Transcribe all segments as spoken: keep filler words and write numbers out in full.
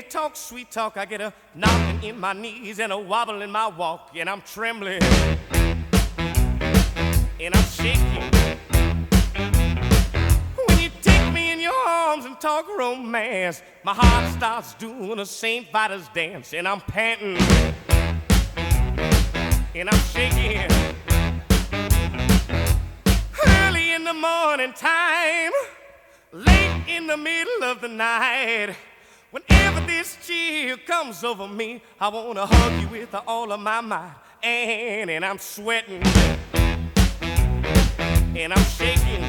talk sweet talk, I get a knocking in my knees and a wobble in my walk, and I'm trembling and I'm shaking. When you take me in your arms and talk romance, my heart starts doing a Saint Vitus dance, and I'm panting and I'm shaking. Early in the morning time, late in the middle of the night, whenever this chill comes over me, I wanna hug you with all of my might. And, and I'm sweating and I'm shaking.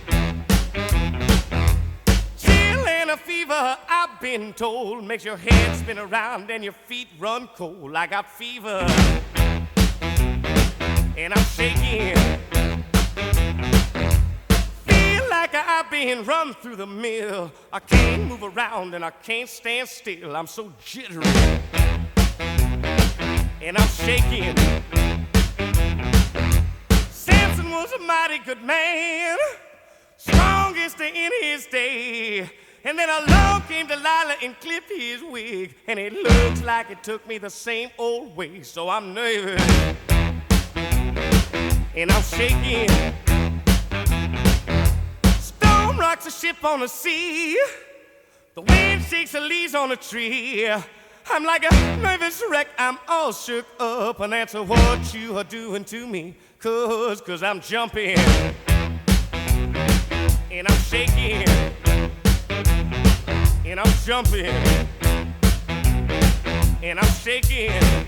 Chill and a fever, I've been told, makes your head spin around and your feet run cold. I got fever and I'm shaking. Feel like I've been run through the mill. I can't move around and I can't stand still. I'm so jittery and I'm shaking. Samson was a mighty good man, strongest in his day. And then along came Delilah and clipped his wig, and it looks like it took me the same old way. So I'm nervous and I'm shaking. Storm rocks a ship on the sea, the wind shakes the leaves on a tree. I'm like a nervous wreck, I'm all shook up, and that's what you are doing to me. Cause, cause I'm jumping and I'm shaking and I'm jumping and I'm shaking.